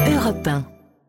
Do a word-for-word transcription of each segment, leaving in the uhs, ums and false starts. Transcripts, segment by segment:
Europe un.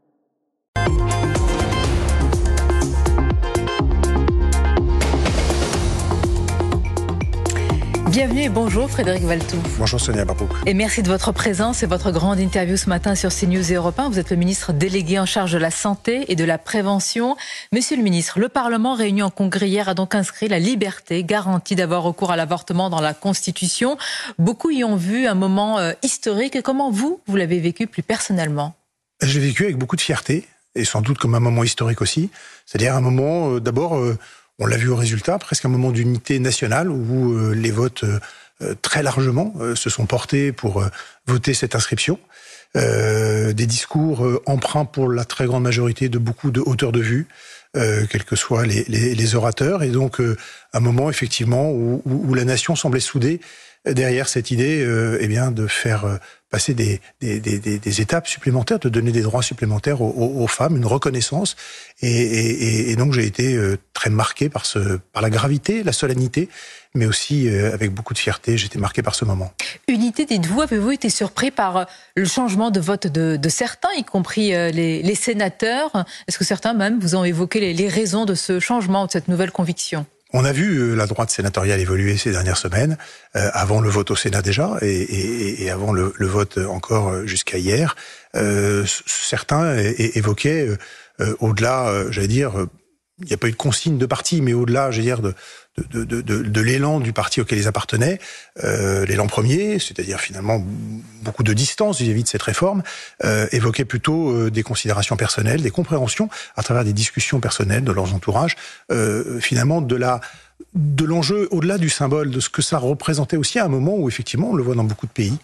Bienvenue et bonjour Frédéric Valletoux. Bonjour Sonia Barbouk. Et merci de votre présence et votre grande interview ce matin sur CNews et Europe un. Vous êtes le ministre délégué en charge de la santé et de la prévention. Monsieur le ministre, le Parlement réuni en congrès hier a donc inscrit la liberté garantie d'avoir recours à l'avortement dans la Constitution. Beaucoup y ont vu un moment euh, historique. Et comment vous, vous l'avez vécu plus personnellement ? J'ai vécu avec beaucoup de fierté et sans doute comme un moment historique aussi. C'est-à-dire un moment, euh, d'abord... Euh, On l'a vu au résultat, presque un moment d'unité nationale où euh, les votes euh, très largement euh, se sont portés pour euh, voter cette inscription. Euh, des discours euh, empreints pour la très grande majorité de beaucoup de hauteurs de vue, euh, quels que soient les, les, les orateurs. Et donc euh, un moment effectivement où, où, où la nation semblait soudée derrière cette idée euh, eh bien, de faire euh, passer des, des, des, des étapes supplémentaires, de donner des droits supplémentaires aux, aux, aux femmes, une reconnaissance. Et, et, et donc j'ai été euh, très marqué par, ce, par la gravité, la solennité, mais aussi euh, avec beaucoup de fierté, j'étais marqué par ce moment. Unité, dites-vous, avez-vous été surpris par le changement de vote de, de certains, y compris les, les sénateurs ? Est-ce que certains même vous ont évoqué les, les raisons de ce changement, de cette nouvelle conviction ? On a vu la droite sénatoriale évoluer ces dernières semaines, euh, avant le vote au Sénat déjà, et, et, et avant le, le vote encore jusqu'à hier. Euh, certains é- évoquaient, euh, au-delà, euh, j'allais dire, euh, il n'y a pas eu de consigne de parti, mais au-delà, j'allais dire, de, de, de, de, de l'élan du parti auquel ils appartenaient, euh, l'élan premier, c'est-à-dire finalement beaucoup de distance vis-à-vis de cette réforme, euh, évoquaient plutôt euh, des considérations personnelles, des compréhensions à travers des discussions personnelles de leurs entourages, euh, finalement de la de l'enjeu au-delà du symbole, de ce que ça représentait aussi à un moment où effectivement on le voit dans beaucoup de pays.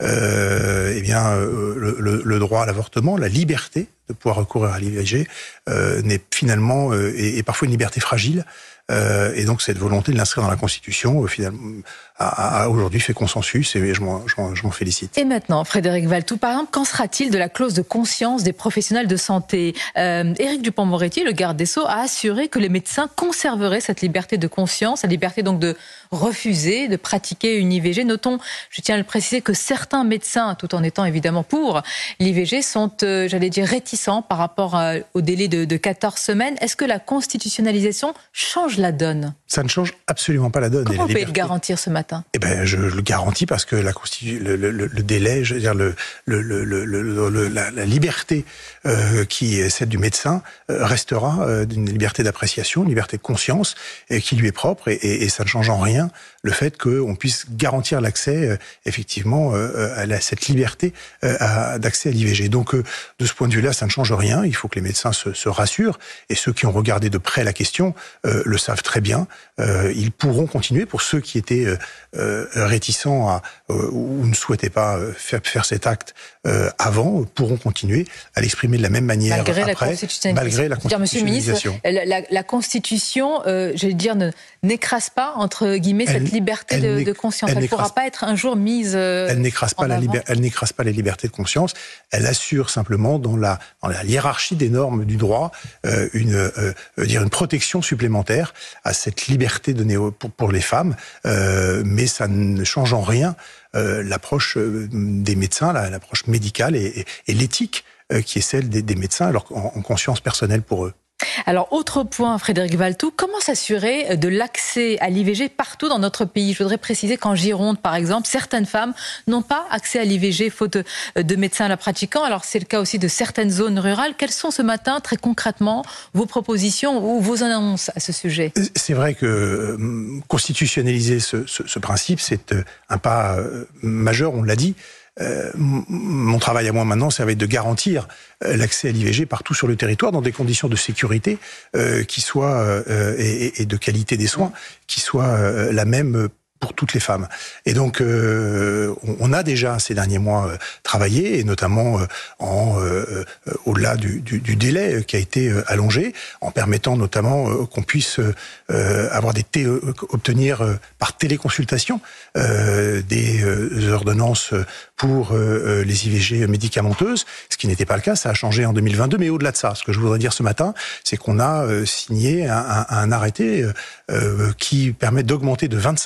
Euh, eh bien, euh, le, le, le droit à l'avortement, la liberté de pouvoir recourir à l'I V G euh, n'est finalement euh, et, et parfois une liberté fragile. Euh, et donc cette volonté de l'inscrire dans la Constitution, euh, finalement, a, a aujourd'hui fait consensus et je m'en, je m'en, je m'en félicite. Et maintenant, Frédéric Valletoux, par exemple, qu'en sera-t-il de la clause de conscience des professionnels de santé ? euh, Éric Dupond-Moretti, le garde des Sceaux, a assuré que les médecins conserveraient cette liberté de conscience, la liberté donc de refuser de pratiquer une I V G. Notons, je tiens à le préciser, que certains médecins, tout en étant évidemment pour l'I V G, sont, euh, j'allais dire, réticents par rapport à, au délai de, de quatorze semaines. Est-ce que la constitutionnalisation change la donne ? Ça ne change absolument pas la donne. Comment et la on peut liberté... le garantir ce matin ? Eh ben, je le garantis parce que la constitu... le, le, le délai, je veux dire le, le, le, le, le, la, la liberté euh, qui est celle du médecin euh, restera euh, une liberté d'appréciation, une liberté de conscience et qui lui est propre et, et, et ça ne change en rien le fait qu'on puisse garantir l'accès euh, effectivement euh, à la, cette liberté euh, à, d'accès à l'I V G. Donc euh, de ce point de vue-là, ça ne change rien. Il faut que les médecins se, se rassurent et ceux qui ont regardé de près la question euh, le savent très bien. Euh, ils pourront continuer. Pour ceux qui étaient euh, euh, réticents à, euh, ou ne souhaitaient pas euh, faire, faire cet acte euh, avant, pourront continuer à l'exprimer de la même manière malgré après, la constitutionnalisation. malgré la constitutionnalisation. Monsieur le ministre, la, la, la Constitution, euh, je vais dire, ne, n'écrase pas, entre guillemets, elle, cette liberté de, de conscience. Elle ne pourra pas être un jour mise euh, elle n'écrase pas en la avant. liber, Elle n'écrase pas les libertés de conscience. Elle assure simplement dans la, dans la hiérarchie des normes du droit euh, une, euh, dire une protection supplémentaire à cette liberté donnée pour, pour les femmes, euh, mais ça ne change en rien euh, l'approche des médecins, la, l'approche médicale et, et, et l'éthique euh, qui est celle des, des médecins, alors en, en conscience personnelle pour eux. Alors, autre point, Frédéric Valletoux, comment s'assurer de l'accès à l'I V G partout dans notre pays ? Je voudrais préciser qu'en Gironde, par exemple, certaines femmes n'ont pas accès à l'I V G faute de médecins la pratiquant. Alors, c'est le cas aussi de certaines zones rurales. Quelles sont ce matin, très concrètement, vos propositions ou vos annonces à ce sujet ? C'est vrai que euh, constitutionnaliser ce, ce, ce principe, c'est euh, un pas euh, majeur, on l'a dit. Euh, mon travail à moi maintenant, ça va être de garantir euh, l'accès à l'I V G partout sur le territoire dans des conditions de sécurité euh, qui soient euh, et, et de qualité des soins qui soient euh, la même pour toutes les femmes. Et donc, euh, on a déjà ces derniers mois euh, travaillé, et notamment euh, en euh, euh, au-delà du, du, du délai qui a été euh, allongé, en permettant notamment euh, qu'on puisse euh, avoir des té- obtenir euh, par téléconsultation euh, des euh, ordonnances pour euh, les I V G médicamenteuses, ce qui n'était pas le cas. Ça a changé en deux mille vingt-deux, mais au-delà de ça, ce que je voudrais dire ce matin, c'est qu'on a euh, signé un, un, un arrêté euh, qui permet d'augmenter de vingt-cinq pour cent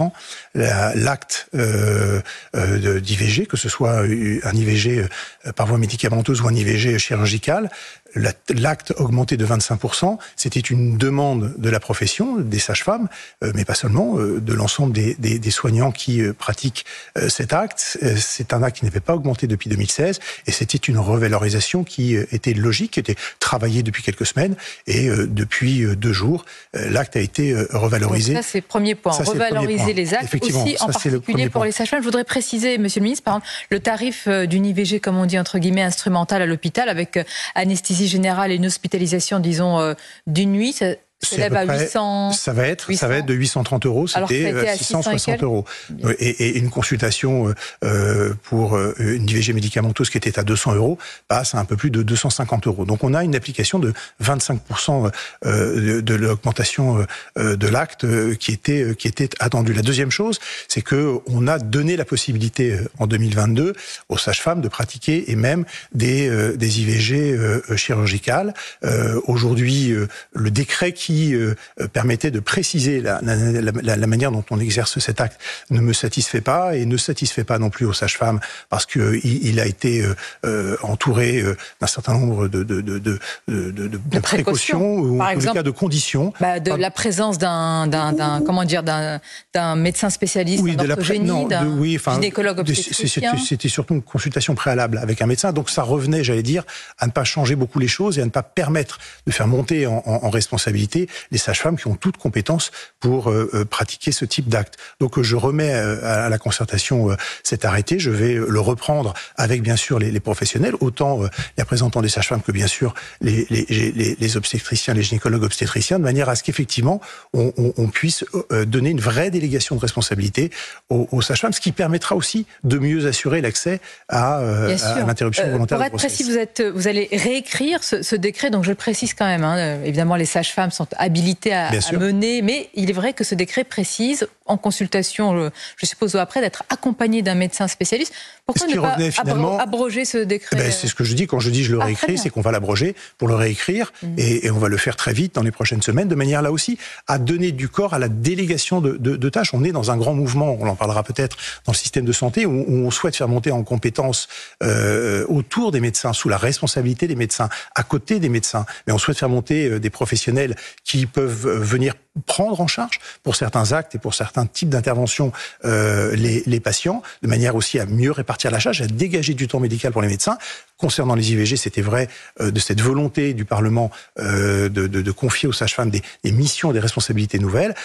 cent l'acte euh, euh, d'I V G, que ce soit un I V G par voie médicamenteuse ou un I V G chirurgical. L'acte augmenté de vingt-cinq pour cent, c'était une demande de la profession, des sages-femmes, euh, mais pas seulement, euh, de l'ensemble des, des, des soignants qui euh, pratiquent euh, cet acte. Euh, c'est un acte qui n'avait pas augmenté depuis deux mille seize, et c'était une revalorisation qui euh, était logique, qui était travaillée depuis quelques semaines, et euh, depuis euh, deux jours, euh, l'acte a été euh, revalorisé. Donc ça, c'est le premier point. Ça, Revaloriser premier point. Les actes, aussi ça, en particulier pour point. Les sages-femmes. Je voudrais préciser, Monsieur le Ministre, par exemple, le tarif d'une I V G, comme on dit, entre guillemets, instrumentale à l'hôpital, avec anesthésie générale et une hospitalisation, disons, euh, d'une nuit, ça s'élève à huit cents. Ça va être, huit cents. Ça va être de huit cent trente euros. C'était six cent soixante euros. Et, et une consultation euh, pour une I V G médicamenteuse qui était à deux cents euros passe à un peu plus de deux cent cinquante euros. Donc on a une application de vingt-cinq pour cent de, de l'augmentation de l'acte qui était qui était attendue. La deuxième chose, c'est que on a donné la possibilité en deux mille vingt-deux aux sages-femmes de pratiquer et même des des I V G chirurgicales. Aujourd'hui, le décret qui qui euh, permettait de préciser la, la, la, la manière dont on exerce cet acte ne me satisfait pas et ne satisfait pas non plus aux sages-femmes parce que euh, il, il a été euh, entouré euh, d'un certain nombre de, de, de, de, de, de, de précautions ou en tous les cas de conditions. Bah de Par... la présence d'un, d'un, d'un comment dire d'un, d'un médecin spécialiste, oui, d'un orthogénie, d'un oui, enfin, gynécologue obstétricien. C'était, c'était surtout une consultation préalable avec un médecin, donc ça revenait, j'allais dire, à ne pas changer beaucoup les choses et à ne pas permettre de faire monter en, en, en responsabilité les sages-femmes qui ont toute compétence pour euh, pratiquer ce type d'acte. Donc je remets euh, à la concertation euh, cet arrêté, je vais le reprendre avec bien sûr les, les professionnels, autant euh, les représentants des sages-femmes que bien sûr les, les, les, les obstétriciens, les gynécologues obstétriciens, de manière à ce qu'effectivement on, on, on puisse euh, donner une vraie délégation de responsabilité aux, aux sages-femmes, ce qui permettra aussi de mieux assurer l'accès à, euh, à l'interruption volontaire euh, de grossesse. Pour être précis, vous, êtes, vous allez réécrire ce, ce décret, donc je le précise quand même, hein, évidemment les sages-femmes sont habilités à, à mener, mais il est vrai que ce décret précise, en consultation, je suppose, après, d'être accompagné d'un médecin spécialiste. Pourquoi ne pas finalement... abroger ce décret? Eh ben, c'est ce que je dis quand je dis je le ah, réécris, c'est qu'on va l'abroger pour le réécrire mmh. et, et on va le faire très vite dans les prochaines semaines, de manière là aussi à donner du corps à la délégation de, de, de tâches. On est dans un grand mouvement, on en parlera peut-être dans le système de santé, où, où on souhaite faire monter en compétences euh, autour des médecins, sous la responsabilité des médecins, à côté des médecins. Mais on souhaite faire monter euh, des professionnels qui peuvent venir prendre en charge pour certains actes et pour certains types d'interventions euh, les, les patients, de manière aussi à mieux répartir la charge, à dégager du temps médical pour les médecins. Concernant les I V G, c'était vrai euh, de cette volonté du Parlement euh, de, de, de confier aux sages-femmes des, des missions et des responsabilités nouvelles.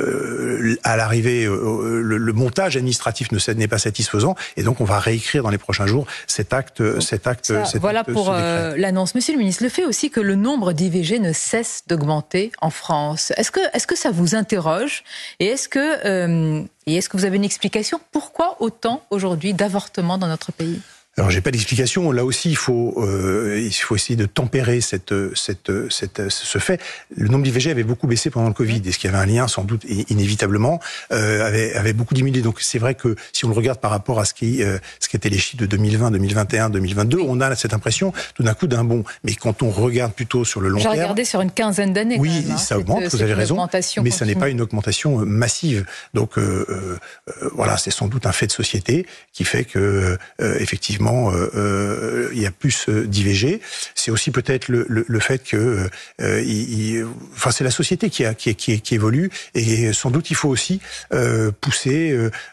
Euh, à l'arrivée, euh, le, le montage administratif ne n'est pas satisfaisant et donc on va réécrire dans les prochains jours cet acte. Donc, cet acte ça, cet voilà acte, pour euh, l'annonce. Monsieur le ministre, le fait aussi que le nombre d'I V G ne cesse d'augmenter en France, est-ce que, est-ce que ça vous interroge et est-ce que, euh, et est-ce que vous avez une explication pourquoi autant aujourd'hui d'avortements dans notre pays ? Alors j'ai pas d'explication. Là aussi, il faut euh, il faut essayer de tempérer cette cette cette ce fait. Le nombre d'I V G avait beaucoup baissé pendant le Covid, et ce qui avait un lien sans doute inévitablement euh, avait avait beaucoup diminué. Donc c'est vrai que si on le regarde par rapport à ce qui euh, ce qui étaient les chiffres de deux mille vingt, deux mille vingt et un, deux mille vingt-deux, on a cette impression tout d'un coup d'un bond. Mais quand on regarde plutôt sur le long terme, j'ai regardé sur une quinzaine d'années. Oui, quand même, hein, ça augmente. Vous avez raison. Mais ça n'est pas une augmentation massive. Donc euh, euh, voilà, c'est sans doute un fait de société qui fait que euh, effectivement. Euh, il y a plus d'I V G. C'est aussi peut-être le, le, le fait que, euh, il, il, enfin, c'est la société qui, a, qui, qui, qui évolue et sans doute il faut aussi euh, pousser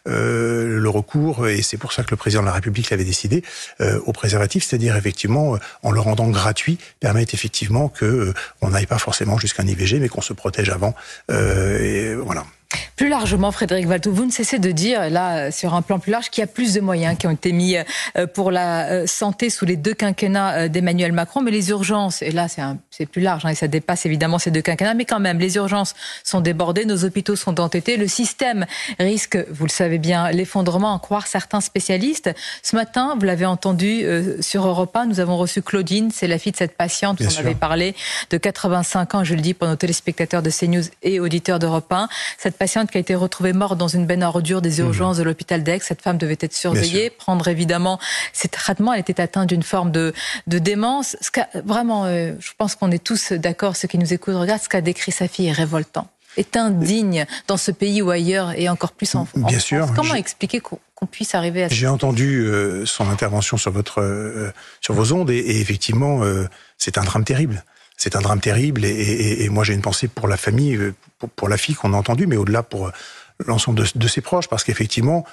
euh, le recours, et c'est pour ça que le président de la République l'avait décidé, euh, au préservatif, c'est-à-dire effectivement en le rendant gratuit, permettre effectivement que euh, on n'aille pas forcément jusqu'à un I V G, mais qu'on se protège avant. Euh, et voilà. Plus largement, Frédéric Valletoux, vous ne cessez de dire, là, sur un plan plus large, qu'il y a plus de moyens qui ont été mis pour la santé sous les deux quinquennats d'Emmanuel Macron, mais les urgences, et là c'est, un, c'est plus large, hein, et ça dépasse évidemment ces deux quinquennats, mais quand même, les urgences sont débordées, nos hôpitaux sont entêtés, le système risque, vous le savez bien, l'effondrement, en croire certains spécialistes. Ce matin, vous l'avez entendu euh, sur Europe un, nous avons reçu Claudine, c'est la fille de cette patiente dont on avait parlé, de quatre-vingt-cinq ans, je le dis pour nos téléspectateurs de CNews et auditeurs d'Europe un, cette patiente qui a été retrouvée morte dans une benne à ordures des urgences mmh. de l'hôpital d'Aix. Cette femme devait être surveillée, prendre évidemment ses traitements. Elle était atteinte d'une forme de, de démence. Ce qu'a, vraiment, euh, je pense qu'on est tous d'accord, ceux qui nous écoutent, regardent ce qu'a décrit sa fille est révoltant. est indigne dans ce pays ou ailleurs, et encore plus en, en Bien France. sûr. Comment expliquer qu'on qu'on puisse arriver à ça? J'ai entendu euh, son intervention sur votre euh, sur vos ondes et, et effectivement euh, c'est un drame terrible. C'est un drame terrible et, et, et moi j'ai une pensée pour la famille, pour, pour la fille qu'on a entendue, mais au-delà pour l'ensemble de, de ses proches, parce qu'effectivement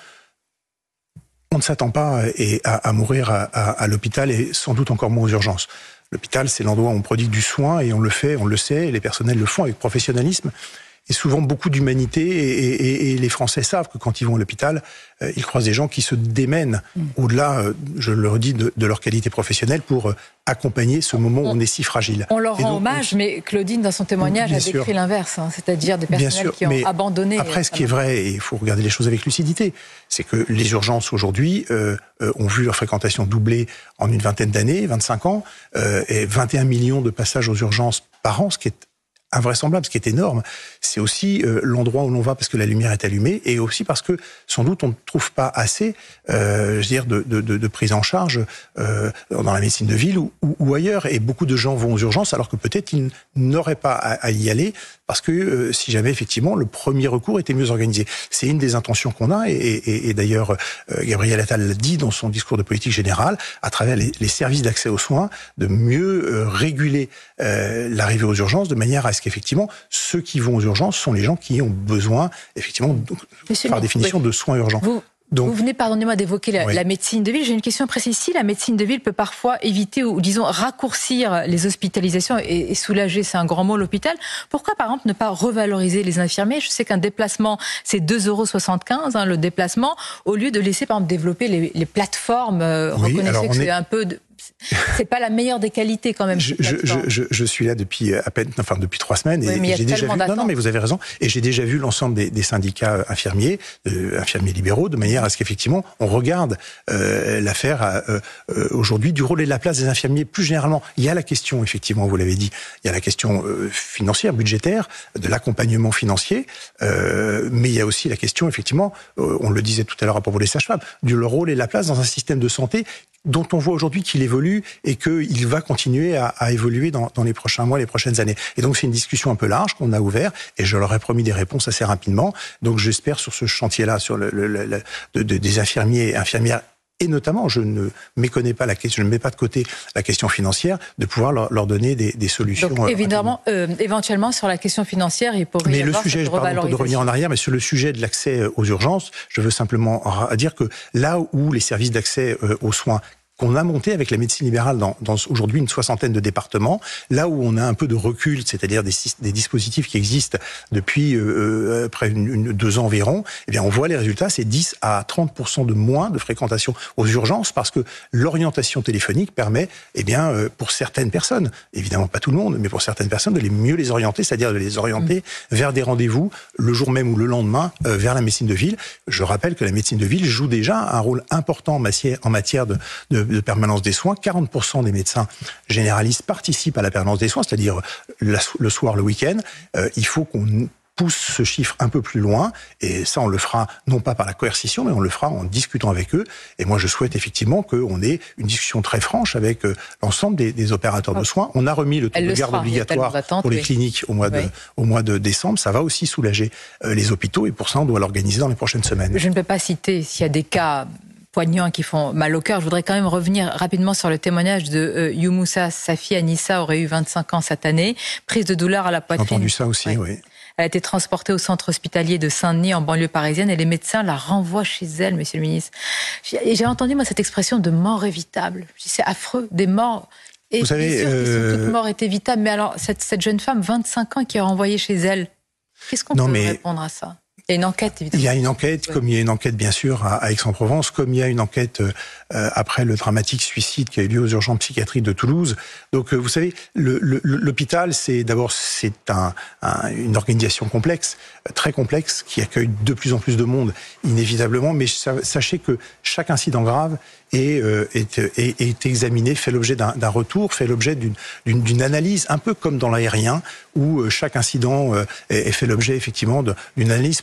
on ne s'attend pas et, à, à mourir à, à, à l'hôpital et sans doute encore moins aux urgences. L'hôpital, c'est l'endroit où on prodigue du soin et on le fait, on le sait, et les personnels le font avec professionnalisme et souvent beaucoup d'humanité. Et, et, et les Français savent que quand ils vont à l'hôpital, euh, ils croisent des gens qui se démènent mmh. au-delà, euh, je le redis, de, de leur qualité professionnelle pour euh, accompagner ce moment où on est si fragile. On leur et rend donc, hommage, on... mais Claudine, dans son témoignage, Bien a décrit sûr. l'inverse, hein, c'est-à-dire des personnels sûr, qui ont abandonné. Après, ce qui est vrai, et il faut regarder les choses avec lucidité, c'est que les urgences aujourd'hui euh, euh, ont vu leur fréquentation doubler en une vingtaine d'années, vingt-cinq ans, euh, et vingt et un millions de passages aux urgences par an, ce qui est invraisemblable, ce qui est énorme. C'est aussi euh, l'endroit où l'on va parce que la lumière est allumée et aussi parce que sans doute on ne trouve pas assez, euh, je veux dire, de, de, de prise en charge euh, dans la médecine de ville ou, ou, ou ailleurs. Et beaucoup de gens vont aux urgences alors que peut-être ils n'auraient pas à, à y aller parce que euh, si jamais effectivement le premier recours était mieux organisé. C'est une des intentions qu'on a et, et, et d'ailleurs euh, Gabriel Attal l'a dit dans son discours de politique générale, à travers les, les services d'accès aux soins, de mieux euh, réguler euh, l'arrivée aux urgences de manière à ce qu'effectivement, ceux qui vont aux urgences sont les gens qui ont besoin, effectivement, Monsieur par le définition, oui. de soins urgents. Vous, Donc, vous venez, pardonnez-moi, d'évoquer la, oui. la médecine de ville. J'ai une question précise. Si la médecine de ville peut parfois éviter ou, disons, raccourcir les hospitalisations et, et soulager, c'est un grand mot, l'hôpital, pourquoi, par exemple, ne pas revaloriser les infirmiers? Je sais qu'un déplacement, c'est deux euros soixante-quinze, hein, le déplacement, au lieu de laisser, par exemple, développer les, les plateformes. Euh, oui, reconnaissez que c'est est... un peu... De... C'est pas la meilleure des qualités quand même. Je, je, je, je suis là depuis à peine, enfin depuis trois semaines, oui, et, et j'ai déjà vu. Non, non, mais vous avez raison. Et j'ai déjà vu l'ensemble des, des syndicats infirmiers, euh, infirmiers libéraux, de manière à ce qu'effectivement on regarde euh, l'affaire euh, euh, aujourd'hui du rôle et de la place des infirmiers. Plus généralement, il y a la question, effectivement, vous l'avez dit, il y a la question euh, financière, budgétaire, de l'accompagnement financier, euh, mais il y a aussi la question, effectivement, euh, on le disait tout à l'heure à propos des sages-femmes, du rôle et de la place dans un système de santé dont on voit aujourd'hui qu'il évolue et qu'il va continuer à, à évoluer dans, dans les prochains mois, les prochaines années. Et donc c'est une discussion un peu large qu'on a ouverte et je leur ai promis des réponses assez rapidement. Donc j'espère sur ce chantier-là, sur le, le, le, le de, de, des infirmiers et infirmières, et notamment, je ne méconnais pas la question, je ne mets pas de côté la question financière, de pouvoir leur, leur donner des, des solutions. Donc, évidemment, euh, éventuellement, sur la question financière, il pourrait mais y le avoir sujet, cette pardon, pour de revenir en arrière, mais sur le sujet de l'accès aux urgences, je veux simplement dire que là où les services d'accès aux soins qu'on a monté avec la médecine libérale dans, dans aujourd'hui une soixantaine de départements, là où on a un peu de recul, c'est-à-dire des, des dispositifs qui existent depuis euh, près une, une, deux ans environ, eh bien on voit les résultats, c'est dix à trente pour cent de moins de fréquentation aux urgences parce que l'orientation téléphonique permet, eh bien, euh, pour certaines personnes, évidemment pas tout le monde, mais pour certaines personnes, de les mieux les orienter, c'est-à-dire de les orienter mmh. vers des rendez-vous le jour même ou le lendemain euh, vers la médecine de ville. Je rappelle que la médecine de ville joue déjà un rôle important en matière, en matière de, de de permanence des soins. quarante pour cent des médecins généralistes participent à la permanence des soins, c'est-à-dire la, le soir, le week-end. Euh, il faut qu'on pousse ce chiffre un peu plus loin, et ça on le fera non pas par la coercition, mais on le fera en discutant avec eux. Et moi je souhaite effectivement qu'on ait une discussion très franche avec euh, l'ensemble des, des opérateurs de soins. On a remis le taux de garde obligatoire pour les cliniques au mois, de, oui. au mois de décembre. Ça va aussi soulager euh, les hôpitaux, et pour ça on doit l'organiser dans les prochaines semaines. Je ne peux pas citer s'il y a des cas poignants qui font mal au cœur. Je voudrais quand même revenir rapidement sur le témoignage de euh, Youmoussa. Sa fille Anissa aurait eu vingt-cinq ans cette année, prise de douleur à la poitrine. J'ai entendu ça aussi, oui. oui. Elle a été transportée au centre hospitalier de Saint-Denis, en banlieue parisienne, et les médecins la renvoient chez elle, monsieur le ministre. J'ai entendu, moi, cette expression de mort évitable. C'est affreux, des morts. Et vous savez, bien sûr euh... que toute mort est évitable. Mais alors, cette, cette jeune femme, vingt-cinq ans, qui est renvoyée chez elle, qu'est-ce qu'on peut mais... répondre à ça? Il y a une enquête, évidemment. Il y a une enquête, ouais. comme il y a une enquête, bien sûr, à Aix-en-Provence, comme il y a une enquête euh, après le dramatique suicide qui a eu lieu aux urgences psychiatriques de Toulouse. Donc, euh, vous savez, l'hôpital, c'est d'abord c'est un, un, une organisation complexe, très complexe, qui accueille de plus en plus de monde, inévitablement. Mais sachez que chaque incident grave est, euh, est, est, est examiné, fait l'objet d'un retour, fait l'objet d'une d'une analyse, un peu comme dans l'aérien, où euh, chaque incident euh, est, est fait l'objet, effectivement, d'une analyse pour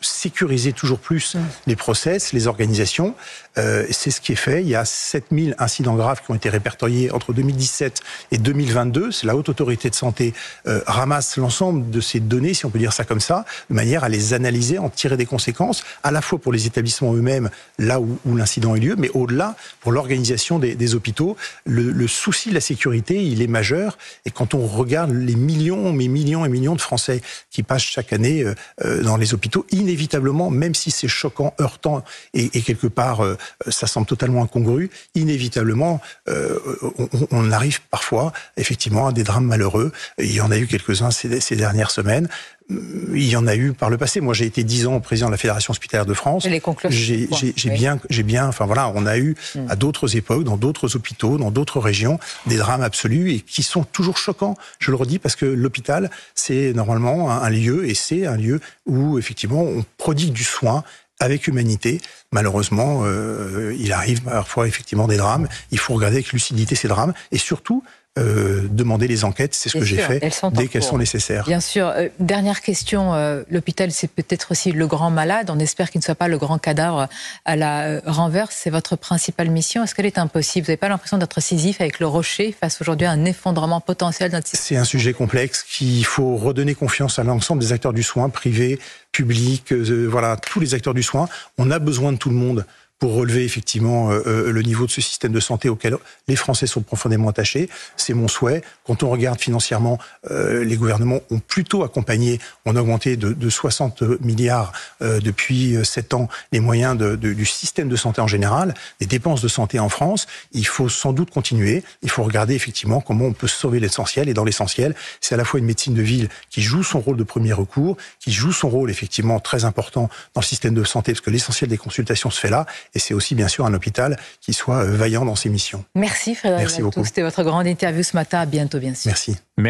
sécuriser toujours plus les process, les organisations. Euh, c'est ce qui est fait. Il y a sept mille incidents graves qui ont été répertoriés entre deux mille dix-sept et deux mille vingt-deux. C'est la Haute Autorité de Santé euh, ramasse l'ensemble de ces données, si on peut dire ça comme ça, de manière à les analyser, en tirer des conséquences, à la fois pour les établissements eux-mêmes, là où, où l'incident a eu lieu, mais au-delà, pour l'organisation des, des hôpitaux. Le, le souci de la sécurité, il est majeur. Et quand on regarde les millions, mais millions et millions de Français qui passent chaque année euh, dans les hôpitaux, inévitablement, même si c'est choquant, heurtant et, et quelque part euh, ça semble totalement incongru, inévitablement euh, on, on arrive parfois effectivement à des drames malheureux. Il y en a eu quelques-uns ces, ces dernières semaines. Il y en a eu par le passé. Moi, j'ai été dix ans président de la Fédération hospitalière de France. Les conclusions. J'ai, j'ai, j'ai oui. bien, j'ai bien, enfin voilà, on a eu mm. à d'autres époques, dans d'autres hôpitaux, dans d'autres régions, des drames absolus et qui sont toujours choquants. Je le redis parce que l'hôpital, c'est normalement un, un lieu et c'est un lieu où effectivement on prodigue du soin avec humanité. Malheureusement, euh, il arrive parfois effectivement des drames. Il faut regarder avec lucidité ces drames et surtout Euh, demander les enquêtes, c'est ce Bien que sûr, j'ai fait dès qu'elles sont nécessaires. Bien sûr. Euh, dernière question, euh, l'hôpital c'est peut-être aussi le grand malade, on espère qu'il ne soit pas le grand cadavre à la euh, renverse, c'est votre principale mission, est-ce qu'elle est impossible? Vous n'avez pas l'impression d'être Sisyphe avec le rocher face aujourd'hui à un effondrement potentiel de notre système? C'est un sujet complexe qu'il faut redonner confiance à l'ensemble des acteurs du soin, privés, publics, euh, voilà, tous les acteurs du soin. On a besoin de tout le monde pour relever effectivement euh, le niveau de ce système de santé auquel les Français sont profondément attachés. C'est mon souhait. Quand on regarde financièrement, euh, les gouvernements ont plutôt accompagné, ont augmenté de, de soixante milliards euh, depuis sept ans les moyens de, de, du système de santé en général, des dépenses de santé en France. Il faut sans doute continuer. Il faut regarder effectivement comment on peut sauver l'essentiel. Et dans l'essentiel, c'est à la fois une médecine de ville qui joue son rôle de premier recours, qui joue son rôle effectivement très important dans le système de santé, parce que l'essentiel des consultations se fait là. Et c'est aussi, bien sûr, un hôpital qui soit vaillant dans ses missions. Merci Frédéric Valtou. C'était votre grande interview ce matin. À bientôt, bien sûr. Merci.